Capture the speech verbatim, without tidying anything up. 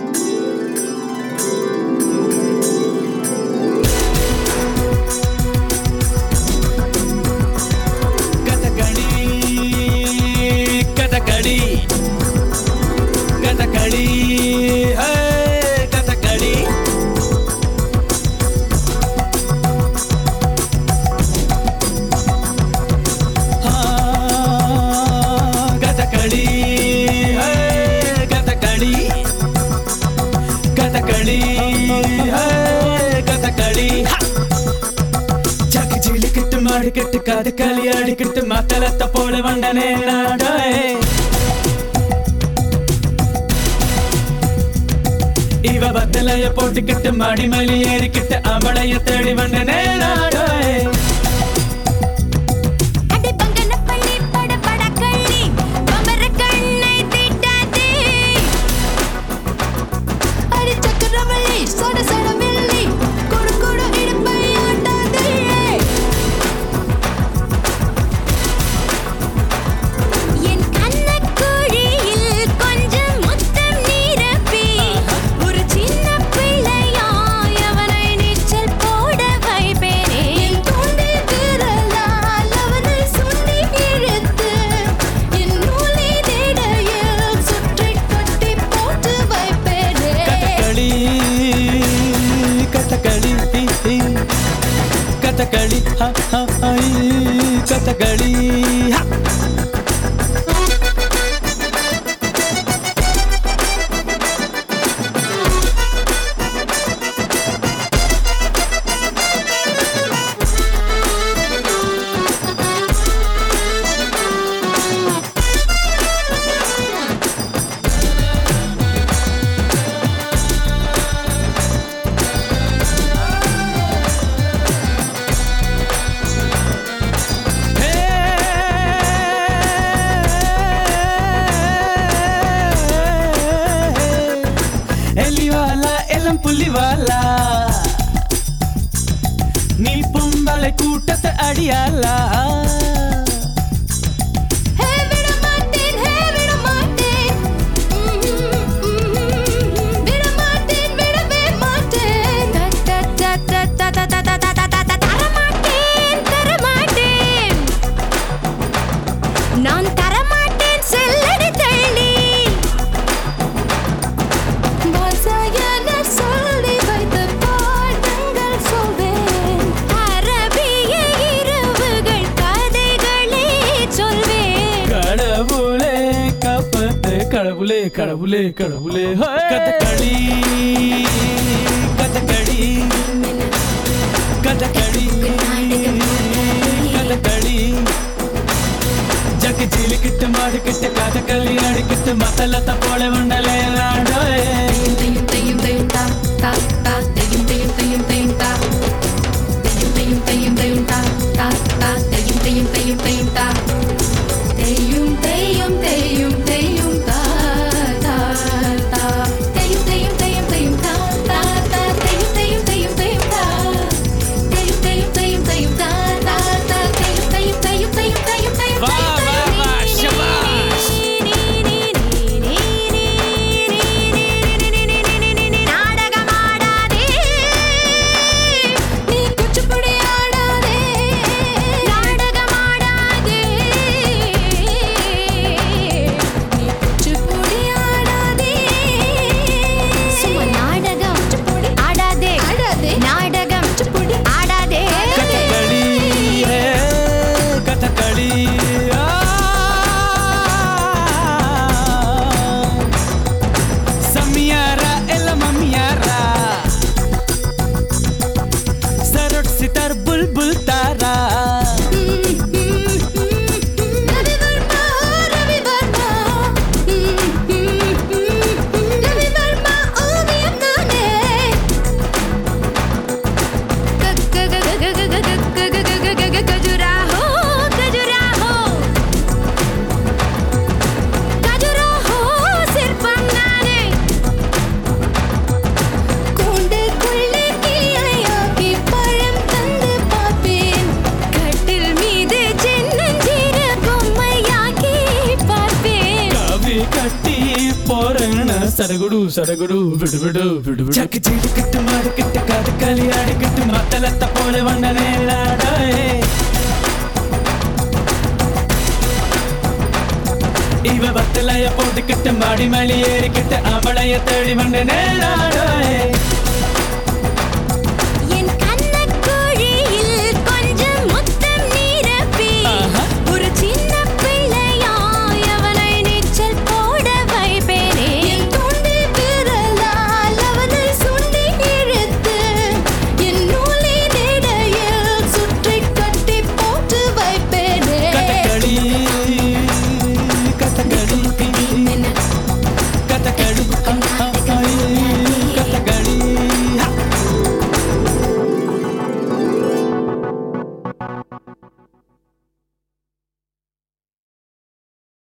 அடிக்கிட்டு காது களி அடிக்கிட்டு மக்களத்தை போல வந்தனே நாடே இவ பத்தலைய போட்டுக்கிட்டு மடிமலி ஏறிக்கிட்டு அவளைய தேடி வந்தனே நாடே கதகளி ஹா ஹா ஐ கதகளி ஹா புலிவாலா நீ பொம்பளை கூட்டத்தை அடியாலா நான் தரமாட்டேன் செல்லடி தள்ளி கடவுளே கடவுளே கடவுளே கதகளி கதகளி கதகளி கதகளி ஜக்கு ஜிலிக்கிட்டு மாடிக்கிட்டு கதகளி அடிக்கிட்டு மத்தலத்தை போல உண்டலே நாடே தையும் தையும் தையும் தா தா தா தையும் தையும் தையும் தையும் தா தையும் தையும் தையும் தா தா தா தையும் தையும் தையும் தையும் தா தையும் தையும் தையும் தையும் தா சரகுடு சரகுடு விடு விடு விடு விடு சக்கு சீடு கிட்டு மாடு கிட்டு காது களி ஆடி கிட்டு மத்தலத்த போல வண்ணனே லாடோயே இவ பத்தலைய போட்டுக்கிட்டு மாடி மலி ஏறிக்கிட்டு அவளைய தேடி வண்ணனே லாடோயே